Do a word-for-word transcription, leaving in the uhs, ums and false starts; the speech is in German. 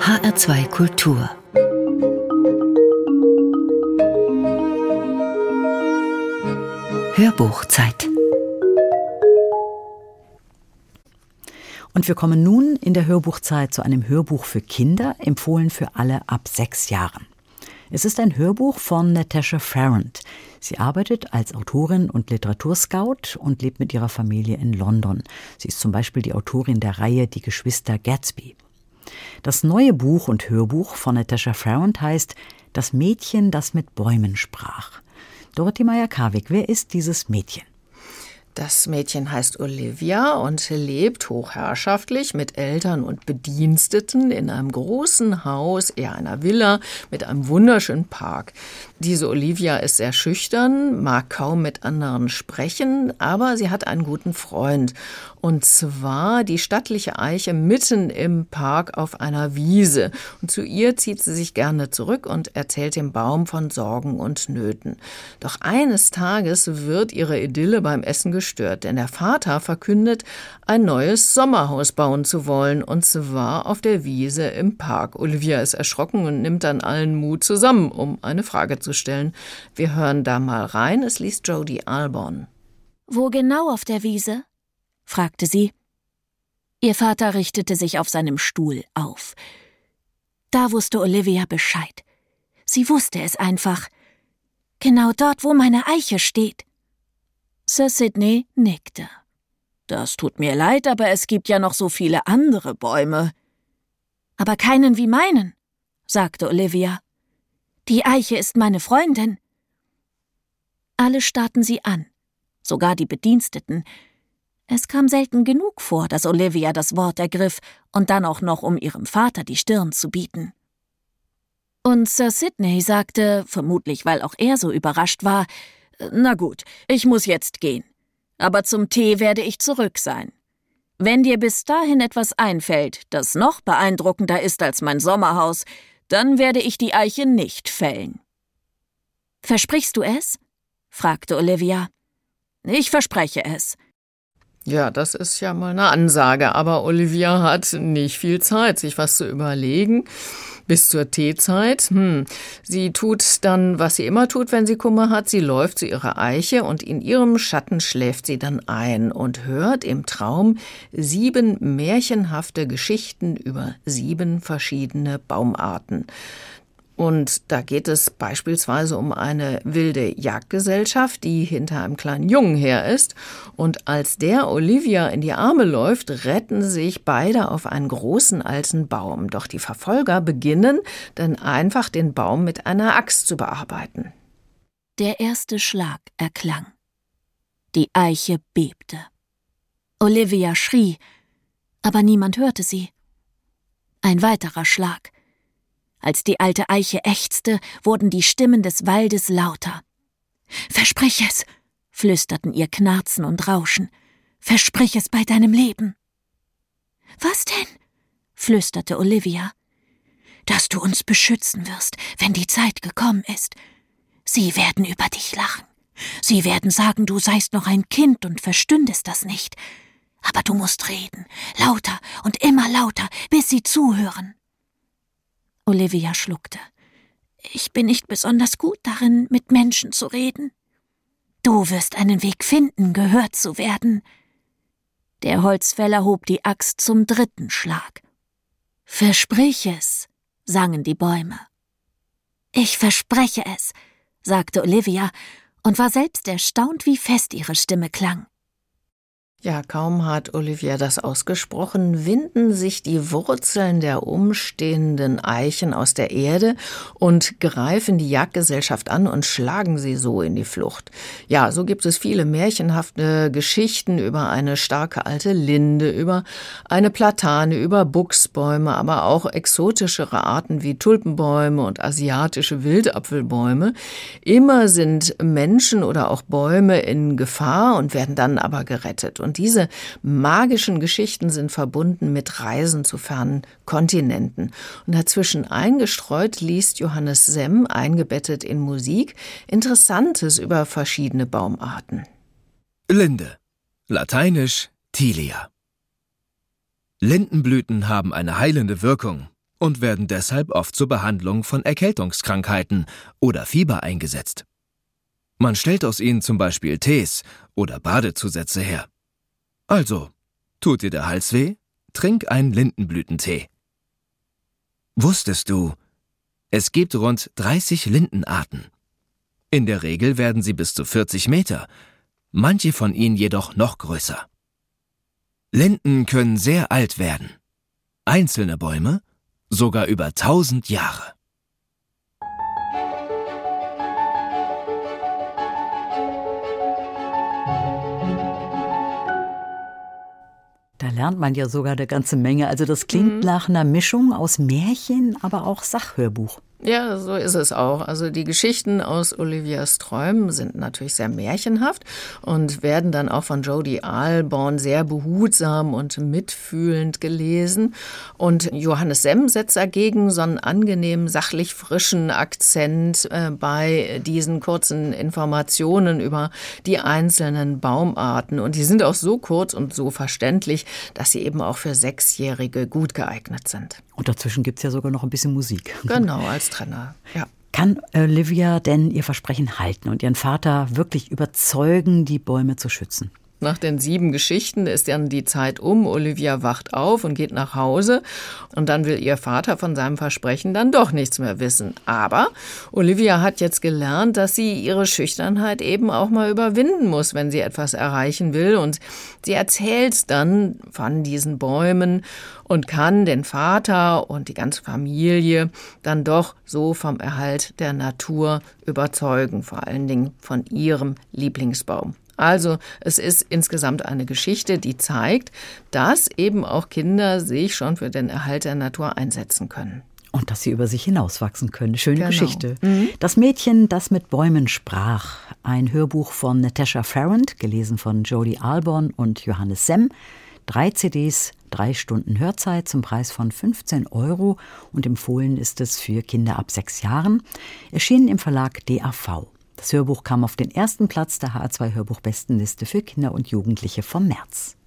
H R zwei Kultur. Hörbuchzeit. Und wir kommen nun in der Hörbuchzeit zu einem Hörbuch für Kinder, empfohlen für alle ab sechs Jahren. Es ist ein Hörbuch von Natasha Farrant. Sie arbeitet als Autorin und Literaturscout und lebt mit ihrer Familie in London. Sie ist zum Beispiel die Autorin der Reihe Die Geschwister Gatsby. Das neue Buch und Hörbuch von Natasha Farrant heißt Das Mädchen, das mit Bäumen sprach. Dorothee Meyer-Karwig, wer ist dieses Mädchen? Das Mädchen heißt Olivia und lebt hochherrschaftlich mit Eltern und Bediensteten in einem großen Haus, eher einer Villa, mit einem wunderschönen Park. Diese Olivia ist sehr schüchtern, mag kaum mit anderen sprechen, aber sie hat einen guten Freund. Und zwar die stattliche Eiche mitten im Park auf einer Wiese. Und zu ihr zieht sie sich gerne zurück und erzählt dem Baum von Sorgen und Nöten. Doch eines Tages wird ihre Idylle beim Essen gestört, denn der Vater verkündet, ein neues Sommerhaus bauen zu wollen, und zwar auf der Wiese im Park. Olivia ist erschrocken und nimmt dann allen Mut zusammen, um eine Frage zu stellen. Wir hören da mal rein, es liest Jodie Albon. Wo genau auf der Wiese? Fragte sie. Ihr Vater richtete sich auf seinem Stuhl auf. Da wusste Olivia Bescheid. Sie wusste es einfach. Genau dort, wo meine Eiche steht. Sir Sidney nickte. Das tut mir leid, aber es gibt ja noch so viele andere Bäume. Aber keinen wie meinen, sagte Olivia. Die Eiche ist meine Freundin. Alle starrten sie an, sogar die Bediensteten. Es kam selten genug vor, dass Olivia das Wort ergriff und dann auch noch, um ihrem Vater die Stirn zu bieten. Und Sir Sidney sagte, vermutlich weil auch er so überrascht war, »Na gut, ich muss jetzt gehen. Aber zum Tee werde ich zurück sein. Wenn dir bis dahin etwas einfällt, das noch beeindruckender ist als mein Sommerhaus, dann werde ich die Eiche nicht fällen.« »Versprichst du es?« fragte Olivia. »Ich verspreche es.« Ja, das ist ja mal eine Ansage, aber Olivia hat nicht viel Zeit, sich was zu überlegen. Bis zur Teezeit. Hm. Sie tut dann, was sie immer tut, wenn sie Kummer hat. Sie läuft zu ihrer Eiche und in ihrem Schatten schläft sie dann ein und hört im Traum sieben märchenhafte Geschichten über sieben verschiedene Baumarten. Und da geht es beispielsweise um eine wilde Jagdgesellschaft, die hinter einem kleinen Jungen her ist. Und als der Olivia in die Arme läuft, retten sich beide auf einen großen alten Baum. Doch die Verfolger beginnen dann einfach, den Baum mit einer Axt zu bearbeiten. Der erste Schlag erklang. Die Eiche bebte. Olivia schrie, aber niemand hörte sie. Ein weiterer Schlag. Als die alte Eiche ächzte, wurden die Stimmen des Waldes lauter. »Versprich es«, flüsterten ihr Knarzen und Rauschen. »Versprich es bei deinem Leben.« »Was denn?« flüsterte Olivia. »Dass du uns beschützen wirst, wenn die Zeit gekommen ist. Sie werden über dich lachen. Sie werden sagen, du seist noch ein Kind und verstündest das nicht. Aber du musst reden, lauter und immer lauter, bis sie zuhören.« Olivia schluckte. »Ich bin nicht besonders gut darin, mit Menschen zu reden. Du wirst einen Weg finden, gehört zu werden.« Der Holzfäller hob die Axt zum dritten Schlag. »Versprich es«, sangen die Bäume. »Ich verspreche es«, sagte Olivia und war selbst erstaunt, wie fest ihre Stimme klang. Ja, kaum hat Olivia das ausgesprochen, winden sich die Wurzeln der umstehenden Eichen aus der Erde und greifen die Jagdgesellschaft an und schlagen sie so in die Flucht. Ja, so gibt es viele märchenhafte Geschichten über eine starke alte Linde, über eine Platane, über Buchsbäume, aber auch exotischere Arten wie Tulpenbäume und asiatische Wildapfelbäume. Immer sind Menschen oder auch Bäume in Gefahr und werden dann aber gerettet. Und diese magischen Geschichten sind verbunden mit Reisen zu fernen Kontinenten. Und dazwischen eingestreut liest Johannes Semm, eingebettet in Musik, Interessantes über verschiedene Baumarten. Linde, lateinisch Tilia. Lindenblüten haben eine heilende Wirkung. und werden deshalb oft zur Behandlung von Erkältungskrankheiten oder Fieber eingesetzt. Man stellt aus ihnen zum Beispiel Tees oder Badezusätze her. Also, tut dir der Hals weh? Trink einen Lindenblütentee. Wusstest du, es gibt rund dreißig Lindenarten. In der Regel werden sie bis zu vierzig Meter, manche von ihnen jedoch noch größer. Linden können sehr alt werden. Einzelne Bäume sogar über tausend Jahre. Da lernt man ja sogar eine ganze Menge. Also das klingt mhm. nach einer Mischung aus Märchen, aber auch Sachhörbuch. Ja, so ist es auch. Also die Geschichten aus Olivias Träumen sind natürlich sehr märchenhaft und werden dann auch von Jodie Alborn sehr behutsam und mitfühlend gelesen. Und Johannes Semm setzt dagegen so einen angenehm sachlich frischen Akzent äh, bei diesen kurzen Informationen über die einzelnen Baumarten. Und die sind auch so kurz und so verständlich, dass sie eben auch für Sechsjährige gut geeignet sind. Und dazwischen gibt es ja sogar noch ein bisschen Musik. Genau, als Trenner, ja. Kann Olivia denn ihr Versprechen halten und ihren Vater wirklich überzeugen, die Bäume zu schützen? Nach den sieben Geschichten ist dann die Zeit um. Olivia wacht auf und geht nach Hause. Und dann will ihr Vater von seinem Versprechen dann doch nichts mehr wissen. Aber Olivia hat jetzt gelernt, dass sie ihre Schüchternheit eben auch mal überwinden muss, wenn sie etwas erreichen will. Und sie erzählt dann von diesen Bäumen und kann den Vater und die ganze Familie dann doch so vom Erhalt der Natur überzeugen, vor allen Dingen von ihrem Lieblingsbaum. Also es ist insgesamt eine Geschichte, die zeigt, dass eben auch Kinder sich schon für den Erhalt der Natur einsetzen können. Und dass sie über sich hinauswachsen können. Schöne genau. Geschichte. Mhm. Das Mädchen, das mit Bäumen sprach. Ein Hörbuch von Natasha Farrant, gelesen von Jodie Alborn und Johannes Semm. Drei C Ds, drei Stunden Hörzeit zum Preis von fünfzehn Euro. Und empfohlen ist es für Kinder ab sechs Jahren. Erschienen im Verlag D A V. Das Hörbuch kam auf den ersten Platz der H R zwei Hörbuchbestenliste für Kinder und Jugendliche vom März.